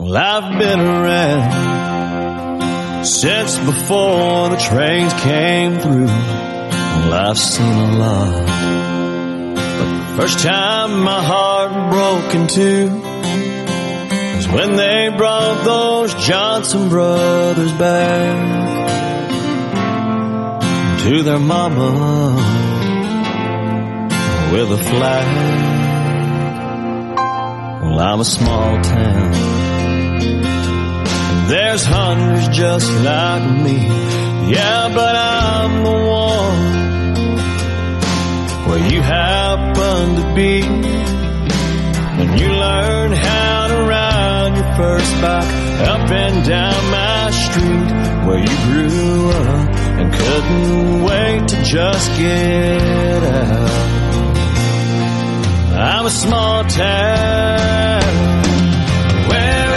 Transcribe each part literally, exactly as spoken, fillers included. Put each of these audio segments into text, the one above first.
Well, I've been around since before the trains came through. Well, I've seen a lot, but the first time my heart broke in two was when they brought those Johnson brothers back to their mama with a flag. Well, I'm a small town, there's hundreds just like me. Yeah, but I'm the one where you happen to be. And you learn how to ride your first bike up and down my street where you grew up and couldn't wait to just get out. I'm a small town where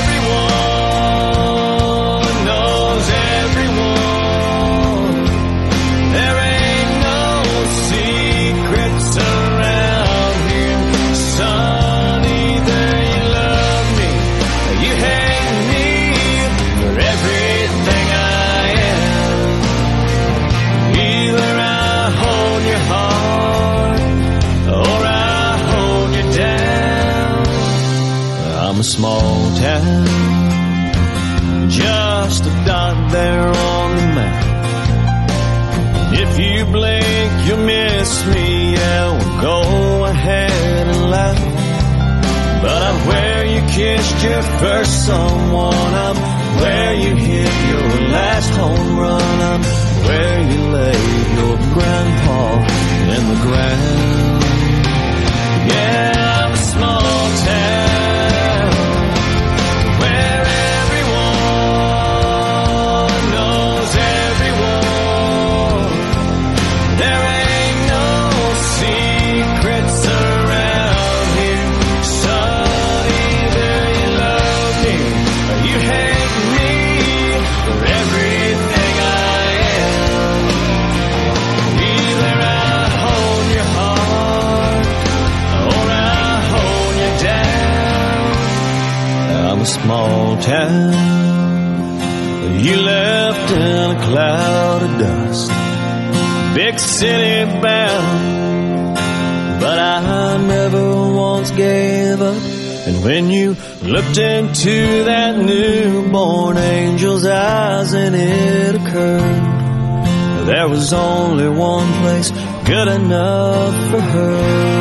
everyone knows everyone. There ain't no secrets around here. Son, either you love me or you hate me. You're everything I am. Either I hold your heart or I hold you down. I'm a small town, just a dot there on the map. If you blink, you'll miss me. Yeah, well, go ahead and laugh. But I'm where you kissed your first someone. I'm where you hit your last home run. I'm where you laid your grandpa in the ground. Yeah, I'm a small town where everyone knows everyone. There ain't no secrets around here. Son, either you love me or you hate me. For everything I am, either I hold your heart or I hold you down. I'm a small town you left in a cloud of dust, big city bound, but I never once gave up. And when you looked into that newborn angel's eyes and it occurred, there was only one place good enough for her,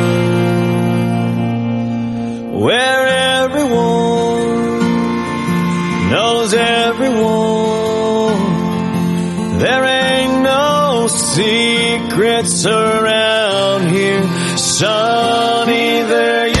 where everyone knows everyone. There ain't no secrets around here. Son, either